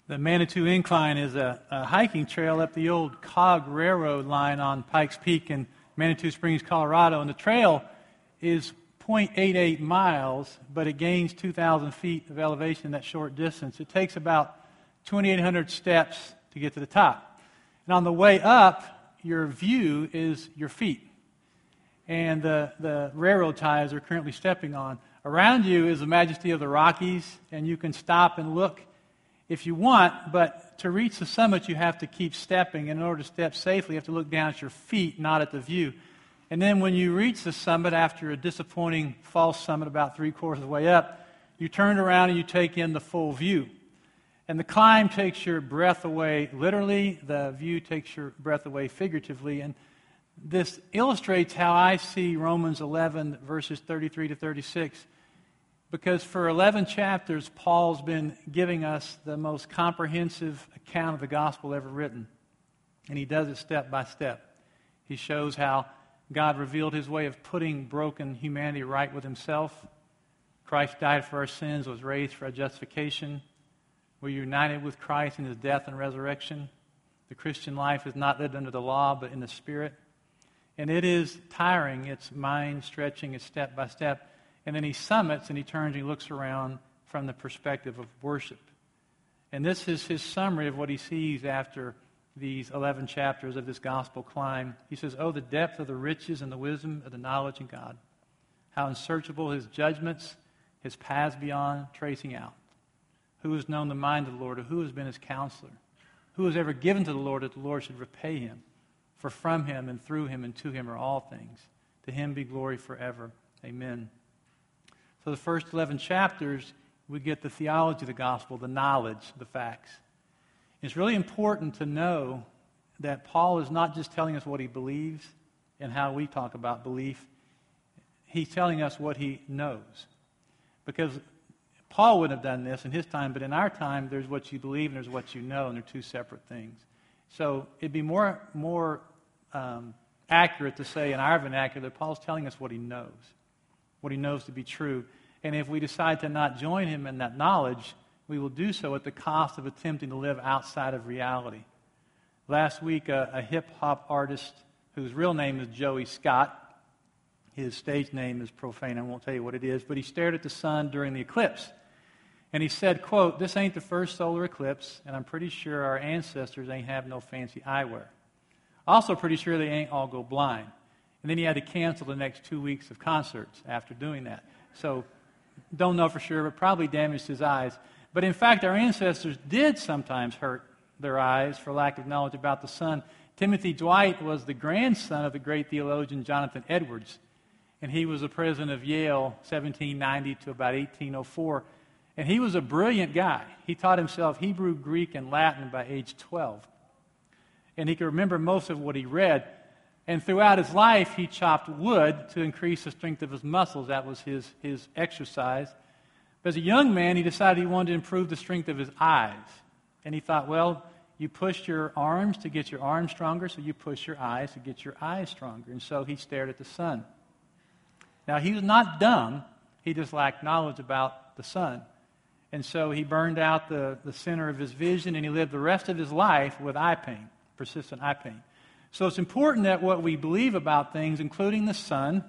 The Manitou Incline is a hiking trail up the old Cog Railroad line on Pikes Peak in Manitou Springs, Colorado. And the trail is 0.88 miles, but it gains 2,000 feet of elevation in that short distance. It takes about 2,800 steps to get to the top. And on the way up, your view is your feet. And the railroad ties are currently stepping on. Around you is the majesty of the Rockies, and you can stop and look if you want, but to reach the summit, you have to keep stepping. And in order to step safely, you have to look down at your feet, not at the view. And then when you reach the summit, after a disappointing false summit about 3/4 of the way up, you turn around and you take in the full view. And the climb takes your breath away literally. The view takes your breath away figuratively. And this illustrates how I see Romans 11, verses 33 to 36. Because for 11 chapters, Paul's been giving us the most comprehensive account of the gospel ever written. And he does it step by step. He shows how God revealed his way of putting broken humanity right with himself. Christ died for our sins, was raised for our justification. We're united with Christ in his death and resurrection. The Christian life is not lived under the law, but in the Spirit. And it is tiring. It's mind-stretching. It's step by step. And then he summits and he turns and he looks around from the perspective of worship. And this is his summary of what he sees after these 11 chapters of this gospel climb. He says, "Oh, the depth of the riches and the wisdom of the knowledge of God. How unsearchable his judgments, his paths beyond tracing out. Who has known the mind of the Lord, or who has been his counselor? Who has ever given to the Lord that the Lord should repay him? For from him and through him and to him are all things. To him be glory forever. Amen." So the first 11 chapters, we get the theology of the gospel, the knowledge, the facts. It's really important to know that Paul is not just telling us what he believes and how we talk about belief. He's telling us what he knows. Because Paul wouldn't have done this in his time, but in our time, there's what you believe and there's what you know, and they're two separate things. So it'd be more accurate to say in our vernacular that Paul's telling us what he knows to be true. And if we decide to not join him in that knowledge, we will do so at the cost of attempting to live outside of reality. Last week, a hip-hop artist whose real name is Joey Scott, his stage name is profane, I won't tell you what it is, but he stared at the sun during the eclipse. And he said, quote, "This ain't the first solar eclipse, and I'm pretty sure our ancestors ain't have no fancy eyewear. Also pretty sure they ain't all go blind." And then he had to cancel the next 2 weeks of concerts after doing that. So, don't know for sure, but probably damaged his eyes. But in fact, our ancestors did sometimes hurt their eyes for lack of knowledge about the sun. Timothy Dwight was the grandson of the great theologian Jonathan Edwards. And he was the president of Yale, 1790 to about 1804. And he was a brilliant guy. He taught himself Hebrew, Greek, and Latin by age 12. And he could remember most of what he read. And throughout his life, he chopped wood to increase the strength of his muscles. That was his exercise. But as a young man, he decided he wanted to improve the strength of his eyes. And he thought, well, you push your arms to get your arms stronger, so you push your eyes to get your eyes stronger. And so he stared at the sun. Now, he was not dumb. He just lacked knowledge about the sun. And so he burned out the center of his vision, and he lived the rest of his life with eye pain, persistent eye pain. So it's important that what we believe about things, including the sun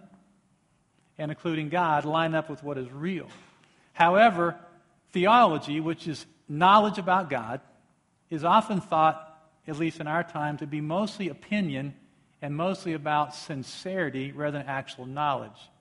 and including God, line up with what is real. However, theology, which is knowledge about God, is often thought, at least in our time, to be mostly opinion and mostly about sincerity rather than actual knowledge.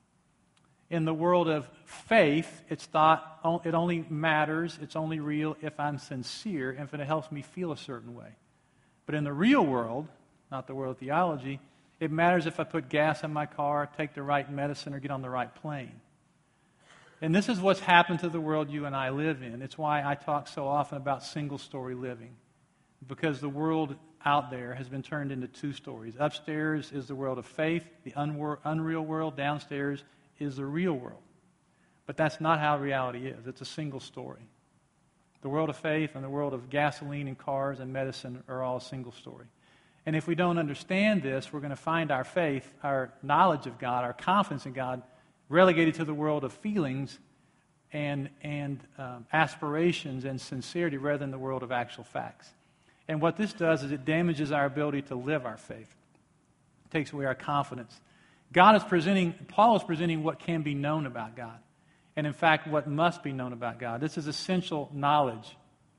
In the world of faith, it's thought it only matters, it's only real if I'm sincere and if it helps me feel a certain way. But in the real world, not the world of theology, it matters if I put gas in my car, take the right medicine, or get on the right plane. And this is what's happened to the world you and I live in. It's why I talk so often about single-story living. Because the world out there has been turned into two stories. Upstairs is the world of faith, the unreal world. Downstairs is the real world. But that's not how reality is. It's a single story. The world of faith and the world of gasoline and cars and medicine are all a single story. And if we don't understand this, we're going to find our faith, our knowledge of God, our confidence in God, relegated to the world of feelings and aspirations and sincerity rather than the world of actual facts. And what this does is it damages our ability to live our faith. It takes away our confidence. Paul is presenting what can be known about God. And in fact, what must be known about God. This is essential knowledge.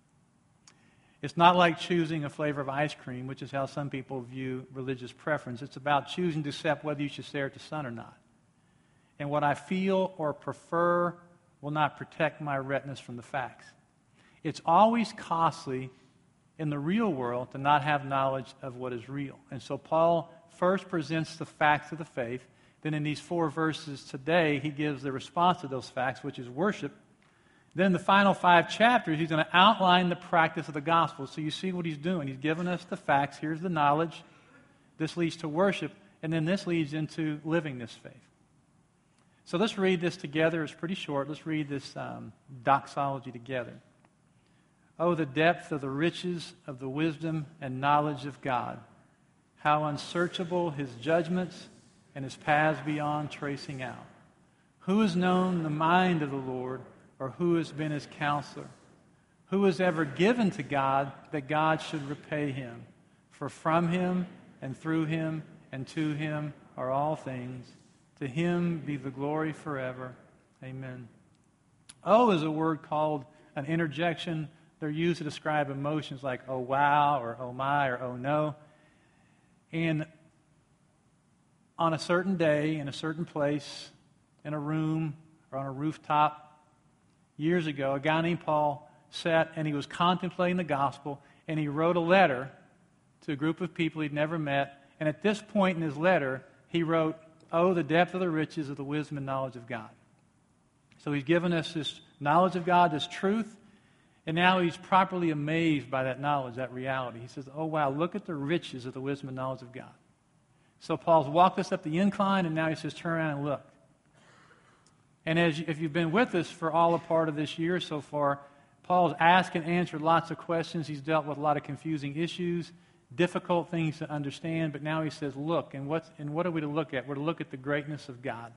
It's not like choosing a flavor of ice cream, which is how some people view religious preference. It's about choosing to accept whether you should stare at the sun or not. And what I feel or prefer will not protect my retinas from the facts. It's always costly in the real world to not have knowledge of what is real. And so Paul first presents the facts of the faith. Then in these 4 verses today, he gives the response to those facts, which is worship. Then in the final 5 chapters, he's going to outline the practice of the gospel. So you see what he's doing. He's given us the facts. Here's the knowledge. This leads to worship. And then this leads into living this faith. So let's read this together. It's pretty short. Let's read this doxology together. Oh, the depth of the riches of the wisdom and knowledge of God. How unsearchable his judgments and his paths beyond tracing out. Who has known the mind of the Lord, or who has been his counselor? Who has ever given to God that God should repay him? For from him and through him and to him are all things. To him be the glory forever. Amen. Oh is a word called an interjection. They're used to describe emotions like oh wow or oh my or oh no. And on a certain day, in a certain place, in a room or on a rooftop, years ago, a guy named Paul sat and he was contemplating the gospel, and he wrote a letter to a group of people he'd never met. And at this point in his letter, he wrote, oh, the depth of the riches of the wisdom and knowledge of God. So he's given us this knowledge of God, this truth, and now he's properly amazed by that knowledge, that reality. He says, oh, wow, look at the riches of the wisdom and knowledge of God. So Paul's walked us up the incline, and now he says, turn around and look. And if you've been with us for all a part of this year so far, Paul's asked and answered lots of questions. He's dealt with a lot of confusing issues, difficult things to understand, but now he says, look, and what are we to look at? We're to look at the greatness of God.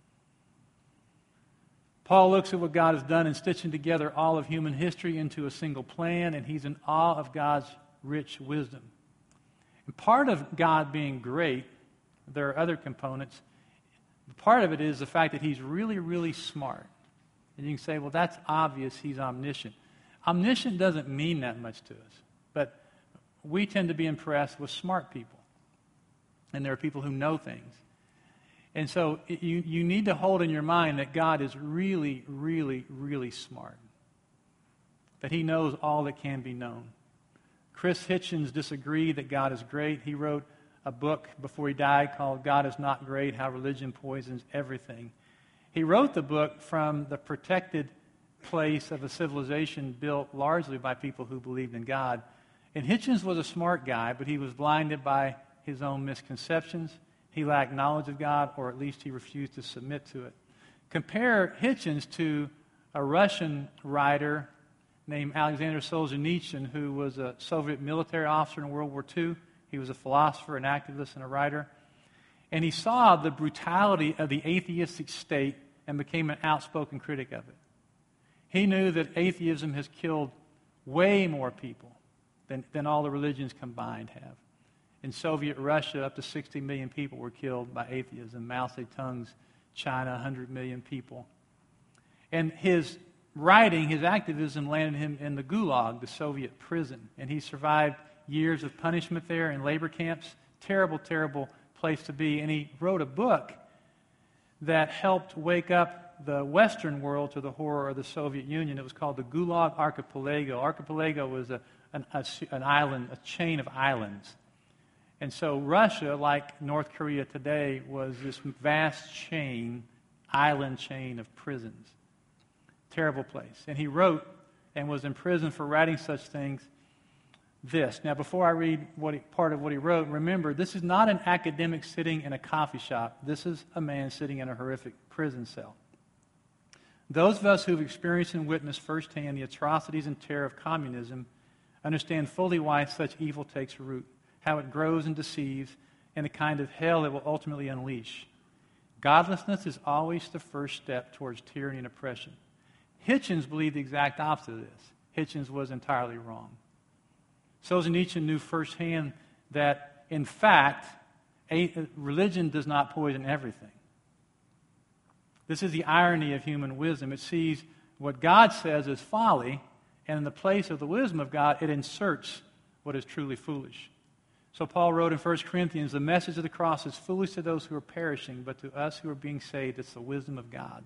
Paul looks at what God has done in stitching together all of human history into a single plan, and he's in awe of God's rich wisdom. And part of God being great, there are other components. Part of it is the fact that he's really, really smart. And you can say, well, that's obvious, he's omniscient. Omniscient doesn't mean that much to us, but we tend to be impressed with smart people. And there are people who know things. And so you need to hold in your mind that God is really, really, really smart. That he knows all that can be known. Chris Hitchens disagreed that God is great. He wrote a book before he died called God is Not Great, How Religion Poisons Everything. He wrote the book from the protected place of a civilization built largely by people who believed in God. And Hitchens was a smart guy, but he was blinded by his own misconceptions. He lacked knowledge of God, or at least he refused to submit to it. Compare Hitchens to a Russian writer named Alexander Solzhenitsyn, who was a Soviet military officer in World War II. He was a philosopher, an activist, and a writer. And he saw the brutality of the atheistic state and became an outspoken critic of it. He knew that atheism has killed way more people than all the religions combined have. In Soviet Russia, up to 60 million people were killed by atheism. Mao Zedong's China, 100 million people. And his writing, his activism landed him in the Gulag, the Soviet prison. And he survived years of punishment there in labor camps. Terrible, terrible place to be. And he wrote a book that helped wake up the Western world to the horror of the Soviet Union. It was called the Gulag Archipelago. Archipelago was an island, a chain of islands. And so Russia, like North Korea today, was this vast island chain of prisons. Terrible place. And he wrote and was imprisoned for writing such things this. Now, before I read part of what he wrote, remember, this is not an academic sitting in a coffee shop. This is a man sitting in a horrific prison cell. Those of us who've experienced and witnessed firsthand the atrocities and terror of communism understand fully why such evil takes root, how it grows and deceives, and the kind of hell it will ultimately unleash. Godlessness is always the first step towards tyranny and oppression. Hitchens believed the exact opposite of this. Hitchens was entirely wrong. Solzhenitsyn knew firsthand that, in fact, religion does not poison everything. This is the irony of human wisdom. It sees what God says is folly, and in the place of the wisdom of God, it inserts what is truly foolish. So Paul wrote in 1 Corinthians, the message of the cross is foolish to those who are perishing, but to us who are being saved, it's the wisdom of God.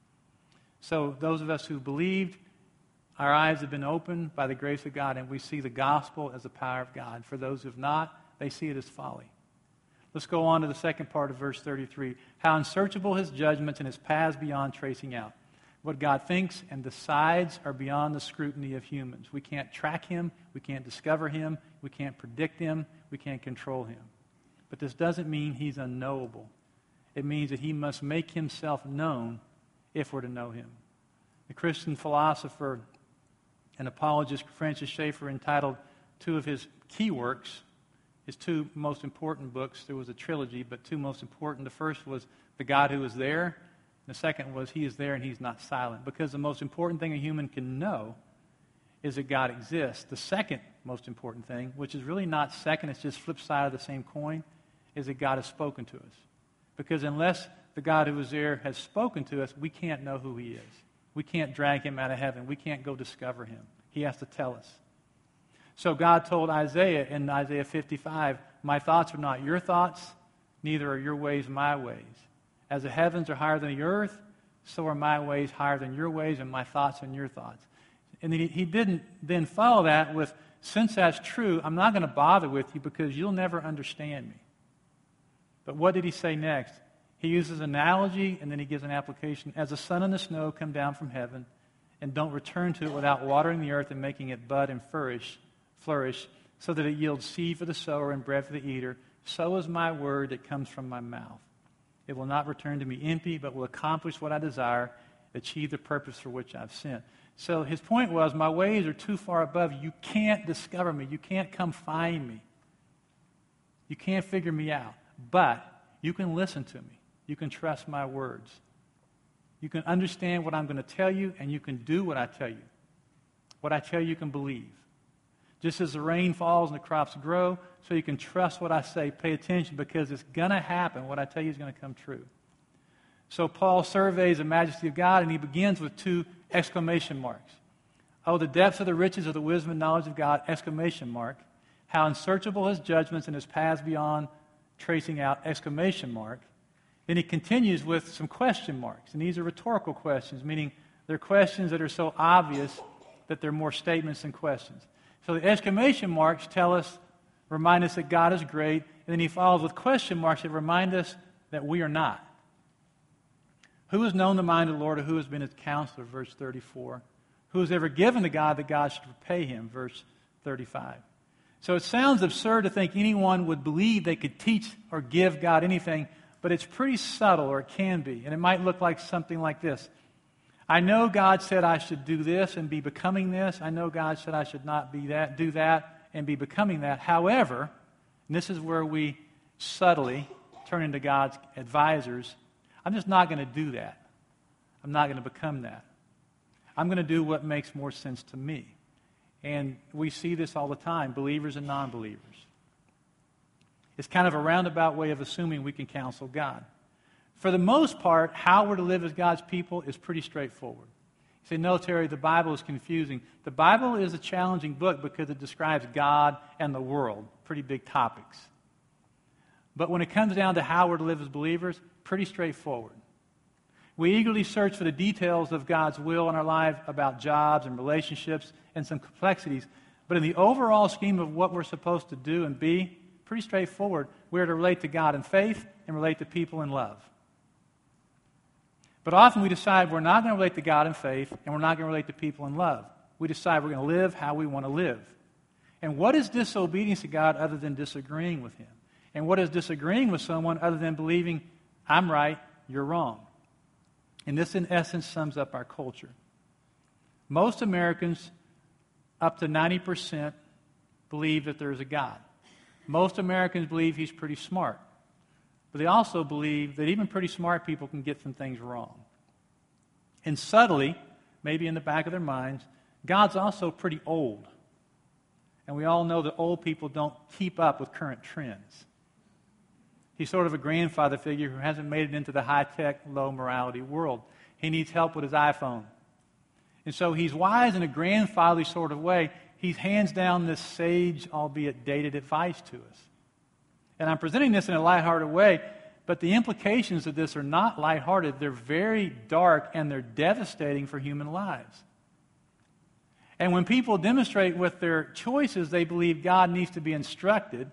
So those of us who believed, our eyes have been opened by the grace of God, and we see the gospel as the power of God. For those who have not, they see it as folly. Let's go on to the second part of verse 33. How unsearchable his judgments and his paths beyond tracing out. What God thinks and decides are beyond the scrutiny of humans. We can't track him. We can't discover him. We can't predict him. We can't control him. But this doesn't mean he's unknowable. It means that he must make himself known if we're to know him. The Christian philosopher and apologist Francis Schaeffer entitled two of his key works, his two most important books. There was a trilogy, but two most important. The first was The God Who Is There. The second was He Is There and He's Not Silent. Because the most important thing a human can know is that God exists. The second most important thing, which is really not second, it's just flip side of the same coin, is that God has spoken to us. Because unless the God who is there has spoken to us, we can't know who He is. We can't drag Him out of heaven. We can't go discover Him. He has to tell us. So God told Isaiah in Isaiah 55, my thoughts are not your thoughts, neither are your ways my ways. As the heavens are higher than the earth, so are my ways higher than your ways, and my thoughts than your thoughts. And he didn't then follow that with, since that's true, I'm not going to bother with you because you'll never understand me. But what did he say next? He uses analogy, and then he gives an application. As the sun and the snow come down from heaven, and don't return to it without watering the earth and making it bud and flourish, so that it yields seed for the sower and bread for the eater, so is my word that comes from my mouth. It will not return to me empty, but will accomplish what I desire, achieve the purpose for which I've sent. So his point was, my ways are too far above you. You can't discover me. You can't come find me. You can't figure me out. But you can listen to me. You can trust my words. You can understand what I'm going to tell you, and you can do what I tell you. What I tell you can believe. Just as the rain falls and the crops grow, so you can trust what I say. Pay attention because it's going to happen. What I tell you is going to come true. So Paul surveys the majesty of God, and he begins with two exclamation marks. Oh, the depths of the riches of the wisdom and knowledge of God, exclamation mark. How unsearchable his judgments and his paths beyond tracing out, exclamation mark. Then he continues with some question marks. And these are rhetorical questions, meaning they're questions that are so obvious that they're more statements than questions. So the exclamation marks remind us that God is great. And then he follows with question marks that remind us that we are not. Who has known the mind of the Lord, or who has been his counselor? Verse 34. Who has ever given to God that God should repay him? Verse 35. So it sounds absurd to think anyone would believe they could teach or give God anything, but it's pretty subtle, or it can be. And it might look like something like this. I know God said I should do this and be becoming this. I know God said I should not be that, do that and be becoming that. However, and this is where we subtly turn into God's advisors, I'm just not going to do that. I'm not going to become that. I'm going to do what makes more sense to me. And we see this all the time, believers and non-believers. It's kind of a roundabout way of assuming we can counsel God. For the most part, how we're to live as God's people is pretty straightforward. You say, no, Terry, the Bible is confusing. The Bible is a challenging book because it describes God and the world, pretty big topics. But when it comes down to how we're to live as believers, pretty straightforward. We eagerly search for the details of God's will in our life about jobs and relationships and some complexities. But in the overall scheme of what we're supposed to do and be, pretty straightforward. We're to relate to God in faith and relate to people in love. But often we decide we're not going to relate to God in faith and we're not going to relate to people in love. We decide we're going to live how we want to live. And what is disobedience to God other than disagreeing with Him? And what is disagreeing with someone other than believing, I'm right, you're wrong? And this, in essence, sums up our culture. Most Americans, up to 90%, believe that there's a God. Most Americans believe He's pretty smart. But they also believe that even pretty smart people can get some things wrong. And subtly, maybe in the back of their minds, God's also pretty old. And we all know that old people don't keep up with current trends. He's sort of a grandfather figure who hasn't made it into the high-tech, low-morality world. He needs help with his iPhone. And so he's wise in a grandfatherly sort of way. He hands down this sage, albeit dated advice to us. And I'm presenting this in a lighthearted way, but the implications of this are not lighthearted. They're very dark and they're devastating for human lives. And when people demonstrate with their choices they believe God needs to be instructed,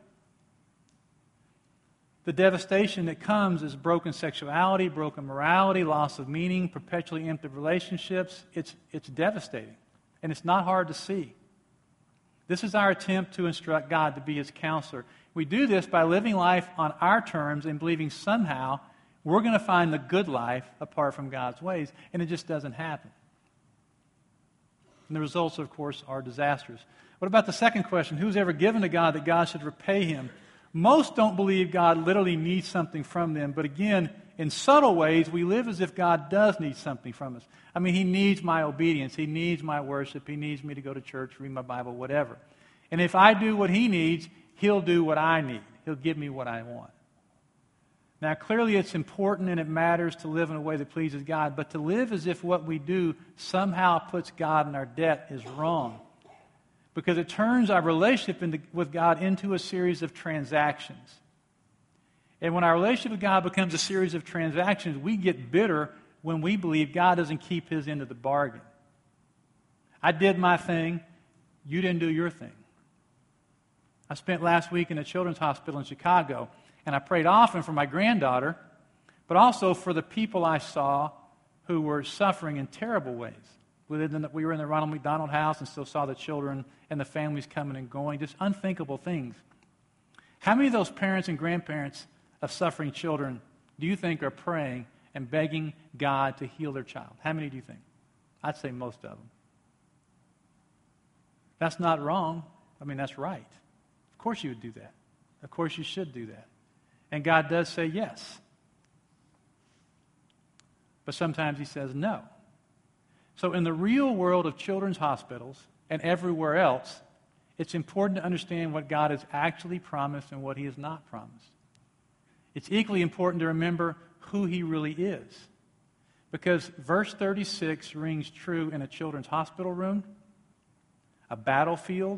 the devastation that comes is broken sexuality, broken morality, loss of meaning, perpetually empty relationships. It's devastating, and it's not hard to see. This is our attempt to instruct God to be His counselor. We do this by living life on our terms and believing somehow we're going to find the good life apart from God's ways, and it just doesn't happen. And the results, of course, are disastrous. What about the second question? Who's ever given to God that God should repay him? Most don't believe God literally needs something from them, but again, in subtle ways, we live as if God does need something from us. I mean, He needs my obedience. He needs my worship. He needs me to go to church, read my Bible, whatever. And if I do what He needs, He'll do what I need. He'll give me what I want. Now, clearly it's important and it matters to live in a way that pleases God, but to live as if what we do somehow puts God in our debt is wrong. Because it turns our relationship with God into a series of transactions. And when our relationship with God becomes a series of transactions, we get bitter when we believe God doesn't keep His end of the bargain. I did my thing, you didn't do your thing. I spent last week in a children's hospital in Chicago, and I prayed often for my granddaughter, but also for the people I saw who were suffering in terrible ways. We were in the Ronald McDonald House and still saw the children and the families coming and going, just unthinkable things. How many of those parents and grandparents of suffering children do you think are praying and begging God to heal their child? How many do you think? I'd say most of them. That's not wrong. I mean, that's right. Of course you would do that. Of course you should do that. And God does say yes. But sometimes He says no. So in the real world of children's hospitals and everywhere else, it's important to understand what God has actually promised and what He has not promised. It's equally important to remember who He really is. Because verse 36 rings true in a children's hospital room, a battlefield,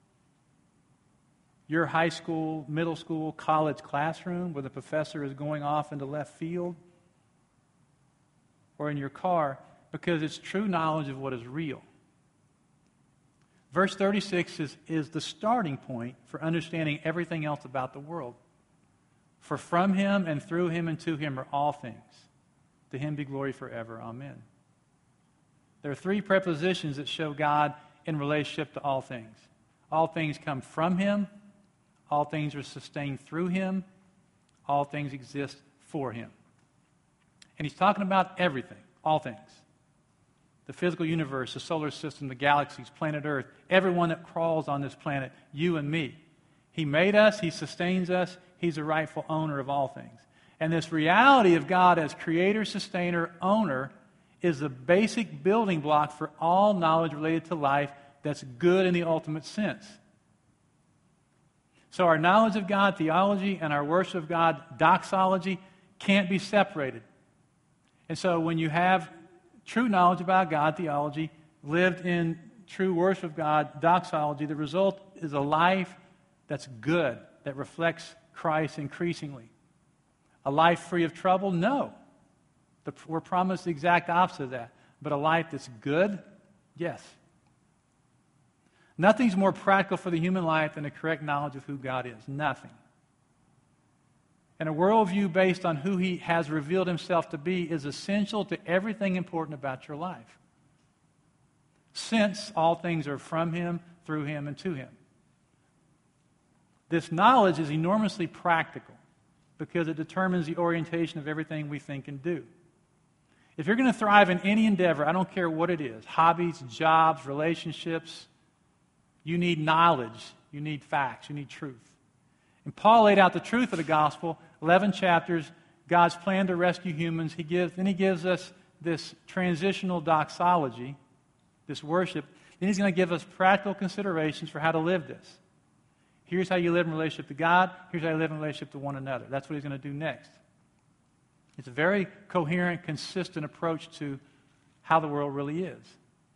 your high school, middle school, college classroom where the professor is going off into left field, or in your car, because it's true knowledge of what is real. Verse 36 is the starting point for understanding everything else about the world. For from Him and through Him and to Him are all things. To Him be glory forever. Amen. There are three prepositions that show God in relationship to all things. All things come from Him. All things are sustained through Him. All things exist for Him. And He's talking about everything, all things. The physical universe, the solar system, the galaxies, planet Earth, everyone that crawls on this planet, you and me. He made us, He sustains us, He's the rightful owner of all things. And this reality of God as creator, sustainer, owner is the basic building block for all knowledge related to life that's good in the ultimate sense. So our knowledge of God, theology, and our worship of God, doxology, can't be separated. And so when you have true knowledge about God, theology, lived in true worship of God, doxology, the result is a life that's good, that reflects Christ increasingly. A life free of trouble? No. We're promised the exact opposite of that. But a life that's good? Yes. Nothing's more practical for the human life than a correct knowledge of who God is. Nothing. And a worldview based on who He has revealed Himself to be is essential to everything important about your life. Since all things are from Him, through Him, and to Him. This knowledge is enormously practical because it determines the orientation of everything we think and do. If you're going to thrive in any endeavor, I don't care what it is, hobbies, jobs, relationships, you need knowledge, you need facts, you need truth. And Paul laid out the truth of the gospel, 11 chapters, God's plan to rescue humans. He gives us this transitional doxology this worship, then he's going to give us practical considerations for how to live this. Here's how you live in relationship to God. Here's how you live in relationship to one another. That's what he's going to do next. It's a very coherent, consistent approach to how the world really is.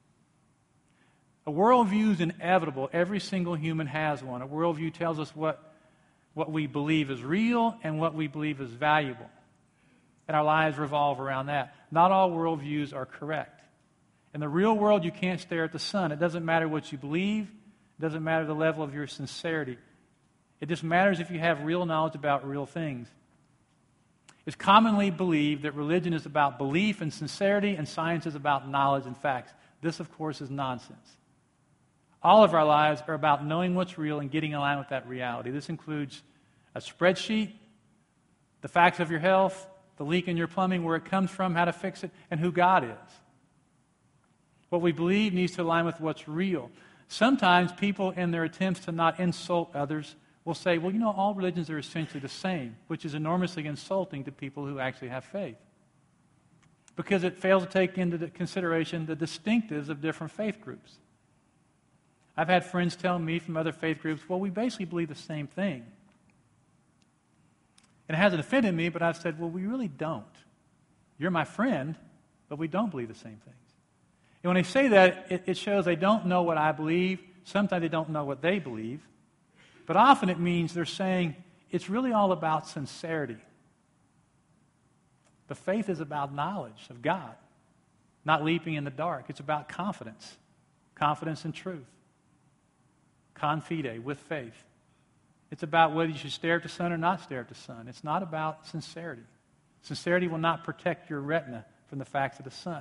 A worldview is inevitable. Every single human has one. A worldview tells us what we believe is real and what we believe is valuable. And our lives revolve around that. Not all worldviews are correct. In the real world, you can't stare at the sun. It doesn't matter what you believe. It doesn't matter the level of your sincerity. It just matters if you have real knowledge about real things. It's commonly believed that religion is about belief and sincerity, and science is about knowledge and facts. This, of course, is nonsense. All of our lives are about knowing what's real and getting in line with that reality. This includes a spreadsheet, the facts of your health, the leak in your plumbing, where it comes from, how to fix it, and who God is. What we believe needs to align with what's real. Sometimes people, in their attempts to not insult others, will say, well, all religions are essentially the same, which is enormously insulting to people who actually have faith, because it fails to take into consideration the distinctives of different faith groups. I've had friends tell me from other faith groups, well, we basically believe the same thing. And it hasn't offended me, but I've said, well, we really don't. You're my friend, but we don't believe the same things. And when they say that, it shows they don't know what I believe. Sometimes they don't know what they believe. But often it means they're saying it's really all about sincerity. The faith is about knowledge of God, not leaping in the dark. It's about confidence, confidence in truth. Confide, with faith. It's about whether you should stare at the sun or not stare at the sun. It's not about sincerity. Sincerity will not protect your retina from the facts of the sun.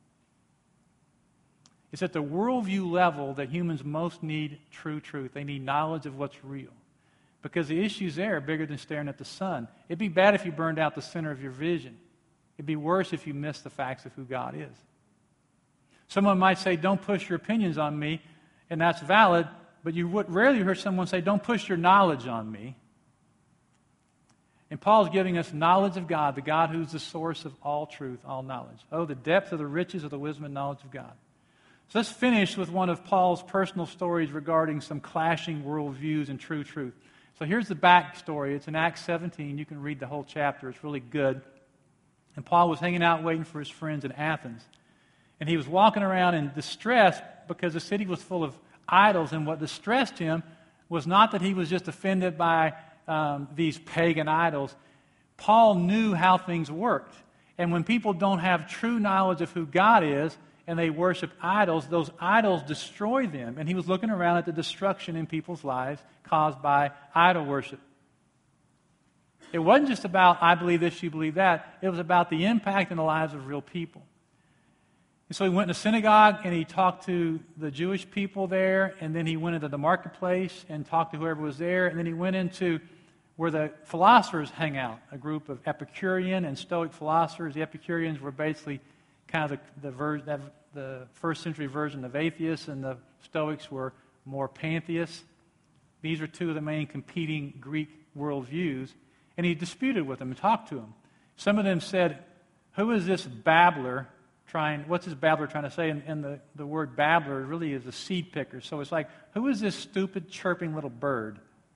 It's at the worldview level that humans most need true truth. They need knowledge of what's real. Because the issues there are bigger than staring at the sun. It'd be bad if you burned out the center of your vision. It'd be worse if you missed the facts of who God is. Someone might say, don't push your opinions on me, and that's valid, but you would rarely hear someone say, don't push your knowledge on me. And Paul's giving us knowledge of God, the God who's the source of all truth, all knowledge. Oh, the depth of the riches of the wisdom and knowledge of God. So let's finish with one of Paul's personal stories regarding some clashing worldviews and true truth. So here's the backstory. It's in Acts 17. You can read the whole chapter. It's really good. And Paul was hanging out waiting for his friends in Athens. And he was walking around in distress because the city was full of idols. And what distressed him was not that he was just offended by these pagan idols. Paul knew how things worked. And when people don't have true knowledge of who God is, and they worship idols, those idols destroy them. And he was looking around at the destruction in people's lives caused by idol worship. It wasn't just about, I believe this, you believe that. It was about the impact in the lives of real people. And so he went to synagogue and he talked to the Jewish people there, and then he went into the marketplace and talked to whoever was there, and then he went into where the philosophers hang out, a group of Epicurean and Stoic philosophers. The Epicureans were basically kind of the first century version of atheists, and the Stoics were more pantheists. These are two of the main competing Greek worldviews. And he disputed with them and talked to them. Some of them said, who is this babbler what's this babbler trying to say? And the word babbler really is a seed picker. So it's like, who is this stupid, chirping little bird?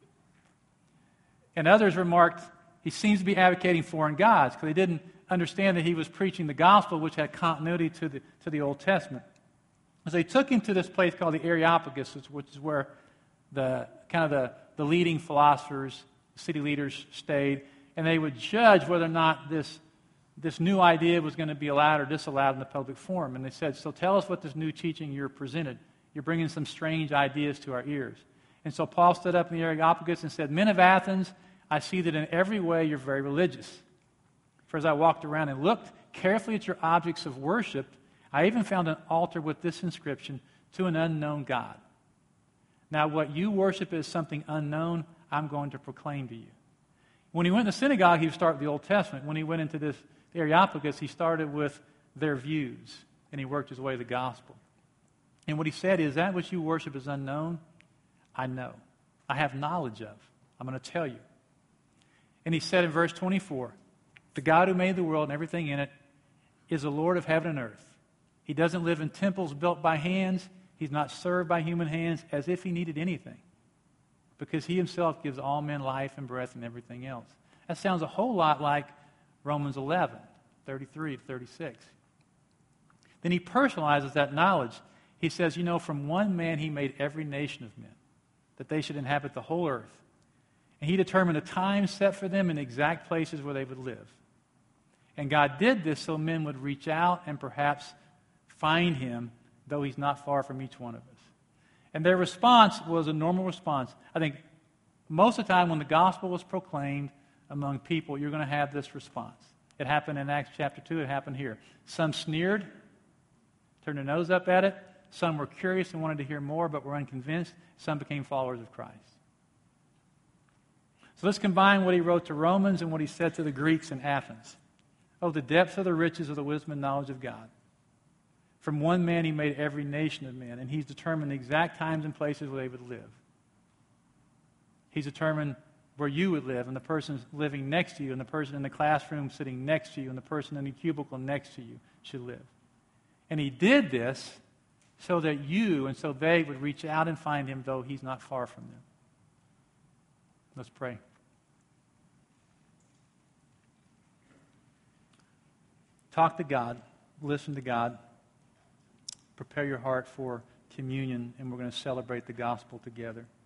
And others remarked, he seems to be advocating foreign gods, because they didn't understand that he was preaching the gospel, which had continuity to the Old Testament. So they took him to this place called the Areopagus, which is where the leading philosophers, city leaders stayed, and they would judge whether or not this new idea was going to be allowed or disallowed in the public forum. And they said, so tell us what this new teaching you're presented. You're bringing some strange ideas to our ears. And so Paul stood up in the Areopagus and said, men of Athens, I see that in every way you're very religious. For as I walked around and looked carefully at your objects of worship, I even found an altar with this inscription, to an unknown God. Now what you worship is something unknown, I'm going to proclaim to you. When he went to synagogue, he would start with the Old Testament. When he went into this Areopagus, he started with their views, and he worked his way to the gospel. And what he said is, that which you worship is unknown, I know. I have knowledge of. I'm going to tell you. And he said in verse 24, the God who made the world and everything in it is the Lord of heaven and earth. He doesn't live in temples built by hands. He's not served by human hands as if he needed anything, because he himself gives all men life and breath and everything else. That sounds a whole lot like Romans 11, 33 to 36. Then he personalizes that knowledge. He says, from one man he made every nation of men, that they should inhabit the whole earth. And he determined a time set for them in exact places where they would live. And God did this so men would reach out and perhaps find him, though he's not far from each one of us. And their response was a normal response. I think most of the time when the gospel was proclaimed among people, you're going to have this response. It happened in Acts chapter 2. It happened here. Some sneered, turned their nose up at it. Some were curious and wanted to hear more, but were unconvinced. Some became followers of Christ. So let's combine what he wrote to Romans and what he said to the Greeks in Athens. Oh, the depth of the riches of the wisdom and knowledge of God. From one man he made every nation of men, and he's determined the exact times and places where they would live. He's determined where you would live, and the person living next to you, and the person in the classroom sitting next to you, and the person in the cubicle next to you should live. And he did this so that you and so they would reach out and find him, though he's not far from them. Let's pray. Talk to God. Listen to God. Prepare your heart for communion, and we're going to celebrate the gospel together.